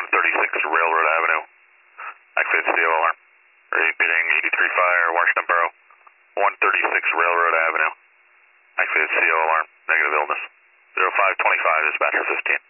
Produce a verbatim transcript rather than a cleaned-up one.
one thirty-six Railroad Avenue. Activate C O alarm. Repeating eighty-three Fire, Washington Borough. one thirty-six Railroad Avenue. Activate C O alarm. Negative illness. zero five twenty-five, dispatcher fifteen.